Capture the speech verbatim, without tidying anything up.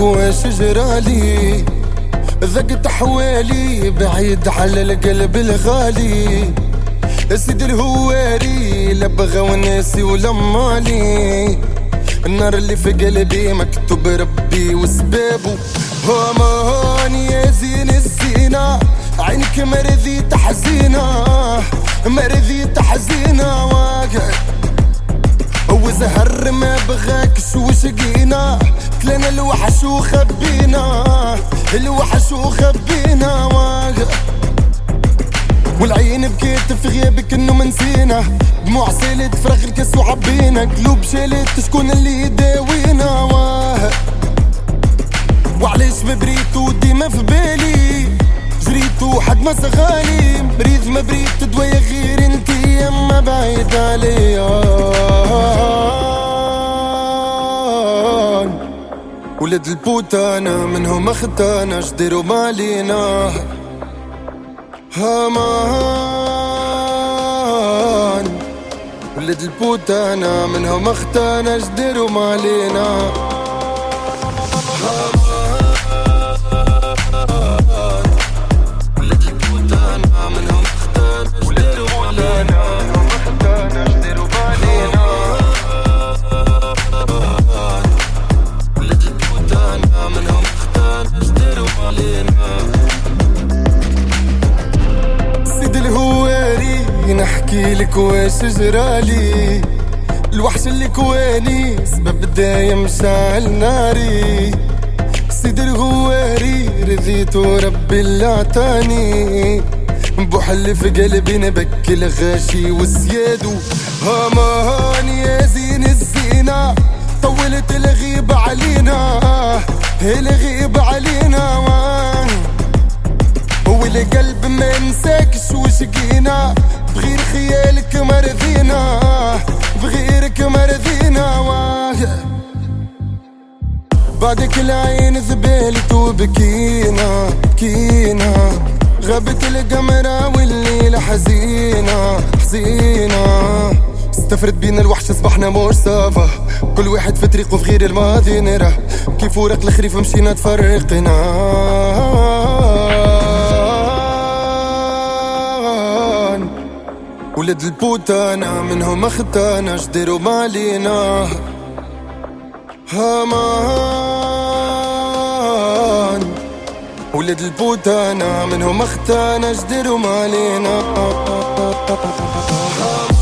واش جرالي، ذقت حوالي بعيد على القلب الغالي. سيد الهواري لا بغى وناسي ولا مالي، النار اللي في قلبي مكتوب ربي وسبابه. همان يا زين الزينة عينك مرضي تحزينة، مرضي تحزينة واقع وزهر ما بغاكش وشقينا، كلنا الوحش وخبينا، الوحش وخبينا واقع. والعين بكيت في غيابك انه منسينا، دموع سالت فراغ الكاس وعبينا، قلوب شالت شكون اللي يداوينا واه. وعلاش ما بريتو ديما في بالي، جريتو حد ما سغالي، مريض ما بريت دوايا غير انتي اما بعيد عليا. ولاد البوتانة منهم اختانا جديرو مالينا. هامان ولاد البوتانة منهم اختانا جديرو مالينا. نحكي لك واش جرالي، الوحش اللي كواني سبب بداية مشاعل ناري. سيد الغواري رضيت وربي اللي عطاني، بوحل في قلبي نبكي الغاشي والسيادو. هامان يا زين الزينة طولت الغيب علينا، الغيب علينا واه. والقلب ما نساكش وشقينا، بغير خيالك مرضينا، بغيرك مرضينا واه. بعدك العين ذبالت وبكينا بكينا، غابت القمرة والليلة حزينة حزينة. استفرد بينا الوحش صبحنا مش صافا، كل واحد في طريقه في غير الماضي نرى، كيف ورق الخريف مشينا تفرقنا. ولاد البوتانة منهم اختانا جديرو مالينا. هامان ولاد البوتانة منهم اختانا جديرو مالينا.